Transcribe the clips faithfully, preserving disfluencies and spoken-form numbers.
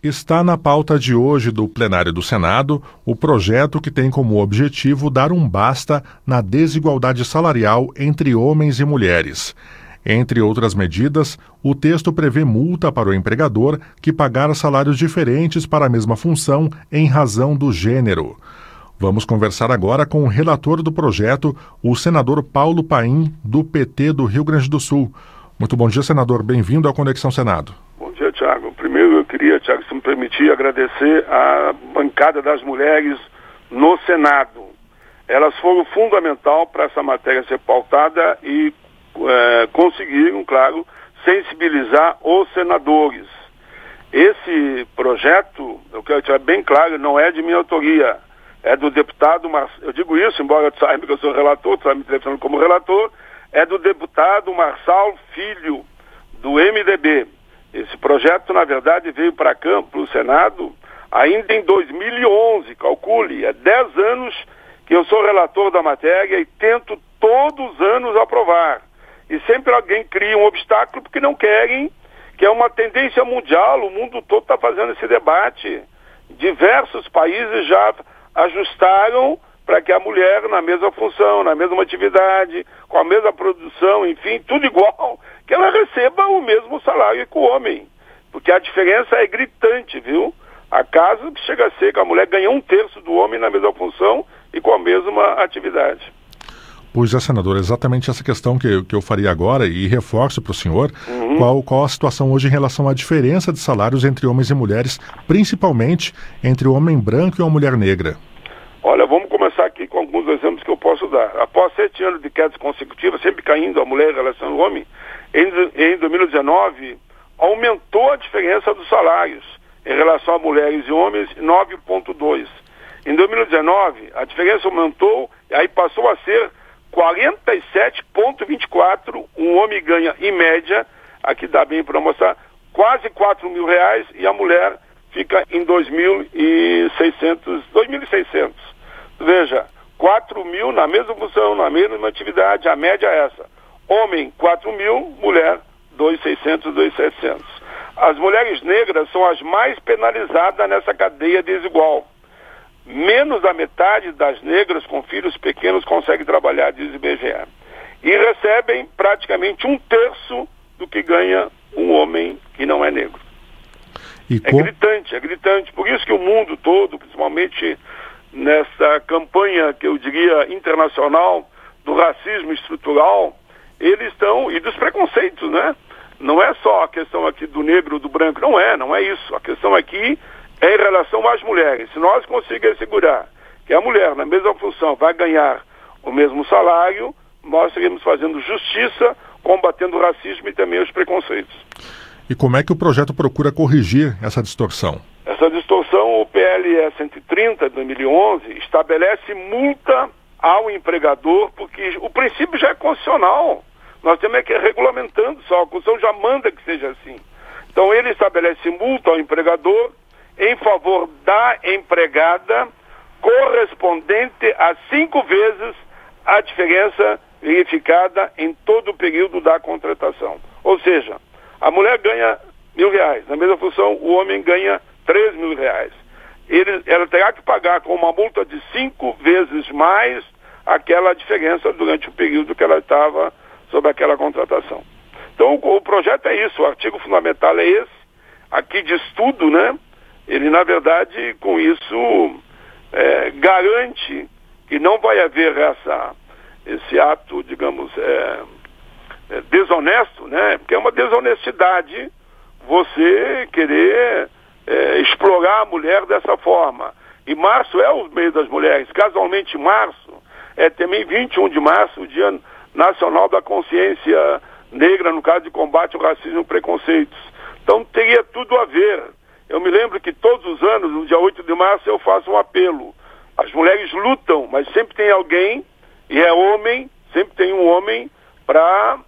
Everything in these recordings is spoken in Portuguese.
Está na pauta de hoje do plenário do Senado o projeto que tem como objetivo dar um basta na desigualdade salarial entre homens e mulheres. Entre outras medidas, o texto prevê multa para o empregador que pagar salários diferentes para a mesma função em razão do gênero. Vamos conversar agora com o relator do projeto, o senador Paulo Paim, do P T do Rio Grande do Sul. Muito bom dia, senador. Bem-vindo ao Conexão Senado. Bom dia, Tiago. Primeiro eu queria, Tiago, se me permitir, agradecer a bancada das mulheres no Senado. Elas foram fundamental para essa matéria ser pautada e é, conseguiram, claro, sensibilizar os senadores. Esse projeto, eu quero deixar bem claro, não é de minha autoria. É do deputado, Mar... eu digo isso, embora tu saiba que eu sou relator, tu está me entrevistando como relator, é do deputado Marçal Filho, do M D B. Esse projeto, na verdade, veio para cá, para o Senado, ainda em dois mil e onze, calcule, é dez anos que eu sou relator da matéria e tento todos os anos aprovar. E sempre alguém cria um obstáculo porque não querem, que é uma tendência mundial, o mundo todo está fazendo esse debate. Diversos países já ajustaram para que a mulher, na mesma função, na mesma atividade, com a mesma produção, enfim, tudo igual, que ela receba o mesmo salário que o homem. Porque a diferença é gritante, viu? Há casos que chega a ser que a mulher ganha um terço do homem na mesma função e com a mesma atividade. Pois é, senador, exatamente essa questão que, que eu faria agora e reforço para o senhor, uhum. qual, qual a situação hoje em relação à diferença de salários entre homens e mulheres, principalmente entre o homem branco e a mulher negra? Olha, vamos começar aqui com alguns exemplos que eu posso dar. Após sete anos de quedas consecutivas, sempre caindo a mulher em relação ao homem, em, em dois mil e dezenove, aumentou a diferença dos salários em relação a mulheres e homens nove vírgula dois. Em dois mil e dezenove, a diferença aumentou e aí passou a ser quarenta e sete vírgula vinte e quatro. Um homem ganha, em média, aqui dá bem para mostrar, quase quatro mil reais e a mulher fica em dois mil e seiscentos. Veja, quatro mil na mesma função, na mesma atividade, a média é essa. Homem, quatro mil, mulher, dois mil e seiscentos, dois mil e setecentos. As mulheres negras são as mais penalizadas nessa cadeia desigual. Menos da metade das negras com filhos pequenos consegue trabalhar, diz o I B G E. E recebem praticamente um terço do que ganha um homem que não é negro. E é com... gritante, é gritante. Por isso que o mundo todo, principalmente nessa campanha que eu diria internacional do racismo estrutural, eles estão, e dos preconceitos, né? Não é só a questão aqui do negro, do branco, não é, não é isso. A questão aqui é em relação às mulheres. Se nós conseguirmos assegurar que a mulher, na mesma função, vai ganhar o mesmo salário, nós seguimos fazendo justiça, combatendo o racismo e também os preconceitos. E como é que o projeto procura corrigir essa distorção? Essa distorção, o P L E cento e trinta de dois mil e onze estabelece multa ao empregador, porque o princípio já é constitucional. Nós temos que ir regulamentando só, a Constituição já manda que seja assim. Então ele estabelece multa ao empregador em favor da empregada correspondente a cinco vezes a diferença verificada em todo o período da contratação. Ou seja, a mulher ganha mil reais, na mesma função o homem ganha três mil reais. Ele, ela terá que pagar com uma multa de cinco vezes mais aquela diferença durante o período que ela estava sob aquela contratação. Então o, o projeto é isso, o artigo fundamental é esse, aqui diz tudo, né? Ele, na verdade, com isso, é, garante que não vai haver essa, esse ato, digamos, é, é, desonesto, né? Porque é uma desonestidade você querer é, explorar a mulher dessa forma. E março é o mês das mulheres. Casualmente, março é também vinte e um de março, o Dia Nacional da Consciência Negra, no caso de combate ao racismo e preconceitos. Então, teria tudo a ver. Eu me lembro que todos os anos, no dia oito de março, eu faço um apelo. As mulheres lutam, mas sempre tem alguém, e é homem, sempre tem um homem para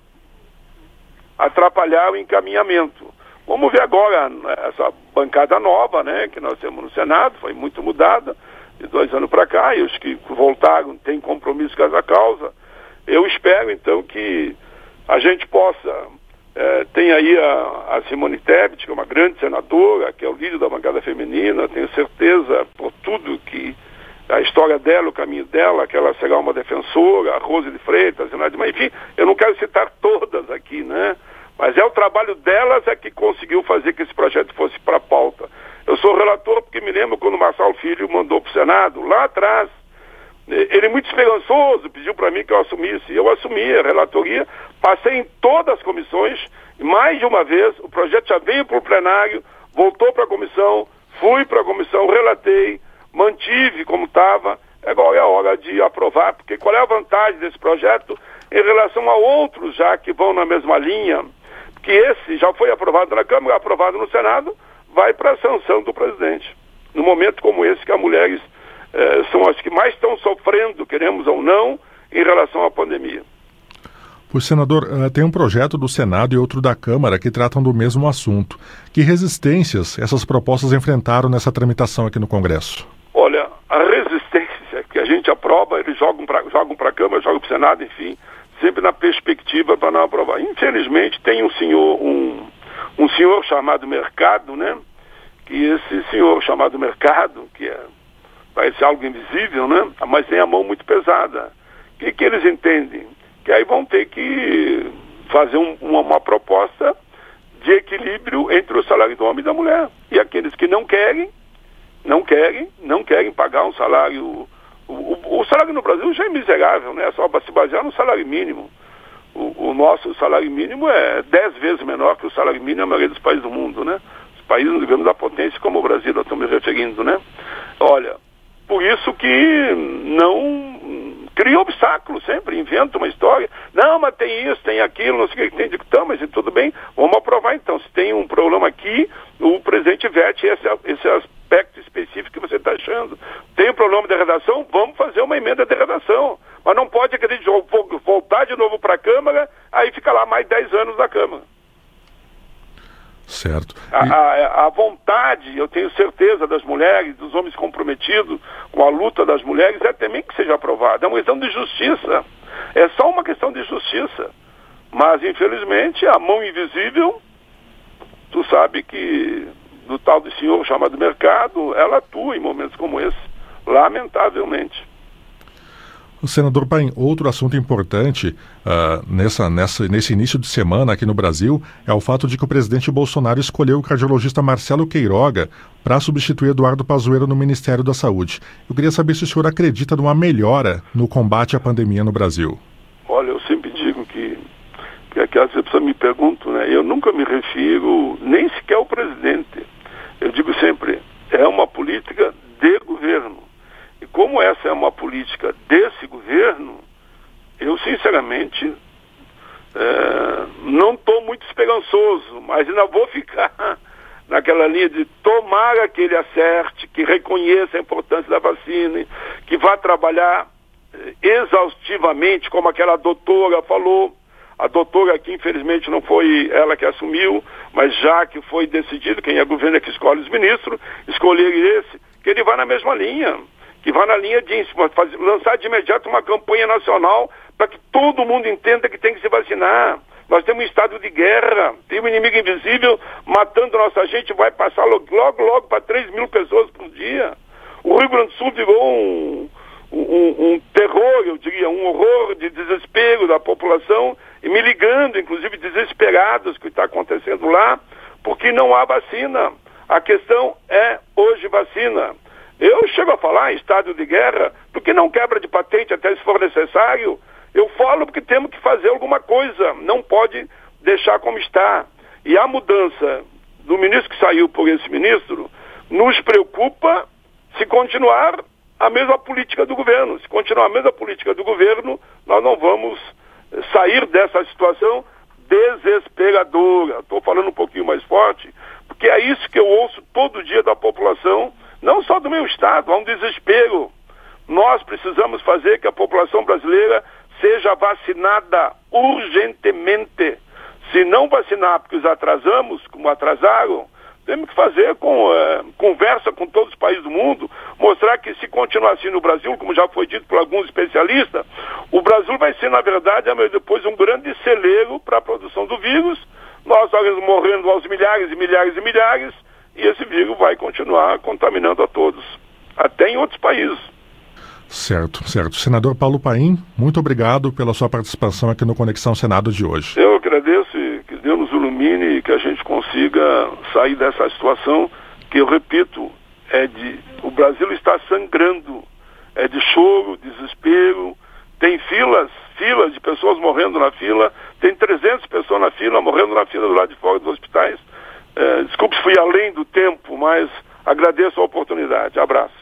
atrapalhar o encaminhamento. Vamos ver agora essa bancada nova, né, que nós temos no Senado, foi muito mudada, de dois anos para cá, e os que voltaram têm compromisso com essa causa. Eu espero, então, que a gente possa É, tem aí a, a Simone Tebet, que é uma grande senadora, que é o líder da bancada feminina. Tenho certeza, por tudo que a história dela, o caminho dela, que ela será uma defensora, a Rose de Freitas, mas enfim, eu não quero citar todas aqui, né? Mas é o trabalho delas é que conseguiu fazer que esse projeto fosse para a pauta. Eu sou relator porque me lembro quando o Marçal Filho mandou para o Senado, lá atrás, ele muito esperançoso, pediu para mim que eu assumisse. Eu assumi a relatoria, passei em todas as comissões, e mais de uma vez, o projeto já veio para o plenário, voltou para a comissão, fui para a comissão, relatei, mantive como estava. Agora é a hora de aprovar, porque qual é a vantagem desse projeto em relação a outros já que vão na mesma linha? Que esse já foi aprovado na Câmara, aprovado no Senado, vai para a sanção do presidente. No momento como esse, que as mulheres eh, são as que mais estão sofrendo, queremos ou não, em relação à pandemia. Pois, senador, tem um projeto do Senado e outro da Câmara que tratam do mesmo assunto. Que resistências essas propostas enfrentaram nessa tramitação aqui no Congresso? Olha, a resistência que a gente aprova, eles jogam para jogam para a Câmara, jogam para o Senado, enfim, sempre na perspectiva para não aprovar. Infelizmente, tem um senhor, um, um senhor chamado Mercado, né? Que esse senhor chamado Mercado, que é, parece algo invisível, né? Mas tem a mão muito pesada. O que, que eles entendem? Que aí vão ter que fazer um, uma, uma proposta de equilíbrio entre o salário do homem e da mulher. E aqueles que não querem, não querem, não querem pagar um salário... O, o, o salário no Brasil já é miserável, né? Só para se basear no salário mínimo. O, o nosso salário mínimo é dez vezes menor que o salário mínimo na maioria dos países do mundo, né? Os países, digamos, da potência como o Brasil, nós estamos me referindo, né? Olha, por isso que não... cria obstáculos sempre, inventa uma história. Não, mas tem isso, tem aquilo, não sei o que tem. Digo, então, mas tudo bem, vamos aprovar então. Se tem um problema aqui, o presidente vete esse, esse aspecto específico que você está achando. Tem um problema de redação, vamos fazer uma emenda de redação. Mas não pode aquele voltar de novo para a Câmara, aí fica lá mais dez anos na Câmara. Certo. E... A, a, a vontade, eu tenho certeza, das mulheres, dos homens comprometidos com a luta das mulheres, é também que seja aprovado. É uma questão de justiça. É só uma questão de justiça. Mas, infelizmente, a mão invisível, tu sabe que do tal de senhor chamado Mercado, ela atua em momentos como esse, lamentavelmente. O senador Paim, outro assunto importante uh, nessa, nessa, nesse início de semana aqui no Brasil é o fato de que o presidente Bolsonaro escolheu o cardiologista Marcelo Queiroga para substituir Eduardo Pazuello no Ministério da Saúde. Eu queria saber se o senhor acredita numa melhora no combate à pandemia no Brasil. Olha, eu sempre digo que, que, que as pessoas me perguntam, né? Eu nunca me refiro nem sequer ao presidente. Eu digo sempre, é uma política de governo. E como essa é uma política desse governo, eu sinceramente é, não estou muito esperançoso, mas ainda vou ficar naquela linha de tomara que ele acerte, que reconheça a importância da vacina, que vá trabalhar exaustivamente, como aquela doutora falou, a doutora aqui infelizmente não foi ela que assumiu, mas já que foi decidido, quem é governo é que escolhe os ministros, escolher esse, que ele vá na mesma linha. Que vá na linha de fazer, lançar de imediato uma campanha nacional para que todo mundo entenda que tem que se vacinar. Nós temos um estado de guerra, tem um inimigo invisível matando nossa gente, vai passar logo, logo, logo para três mil pessoas por dia. O Rio Grande do Sul virou um, um, um terror, eu diria, um horror de desespero da população, e me ligando, inclusive, desesperados com o que está acontecendo lá, porque não há vacina. A questão é hoje vacina. Eu chego a falar em estado de guerra, porque não quebra de patente até se for necessário. Eu falo porque temos que fazer alguma coisa, não pode deixar como está. E a mudança do ministro que saiu por esse ministro nos preocupa se continuar a mesma política do governo. Se continuar a mesma política do governo, nós não vamos sair dessa situação desesperadora. Estou falando um pouquinho mais forte, porque é isso que eu ouço todo dia da população, não só do meu estado, há um desespero. Nós precisamos fazer que a população brasileira seja vacinada urgentemente. Se não vacinar porque os atrasamos, como atrasaram, temos que fazer com, é, conversa com todos os países do mundo, mostrar que se continuar assim no Brasil, como já foi dito por alguns especialistas, o Brasil vai ser, na verdade, depois um grande celeiro para a produção do vírus, nós estamos morrendo aos milhares e milhares e milhares, e esse vírus vai continuar contaminando a todos, até em outros países. Certo, certo. Senador Paulo Paim, muito obrigado pela sua participação aqui no Conexão Senado de hoje. Eu agradeço e que Deus nos ilumine e que a gente consiga sair dessa situação que, eu repito, é de o Brasil está sangrando, é de choro, desespero, tem filas, filas de pessoas morrendo na fila, tem trezentas pessoas na fila, morrendo na fila do lado de fora dos hospitais. É, desculpe se fui além do tempo, mas agradeço a oportunidade. Abraço.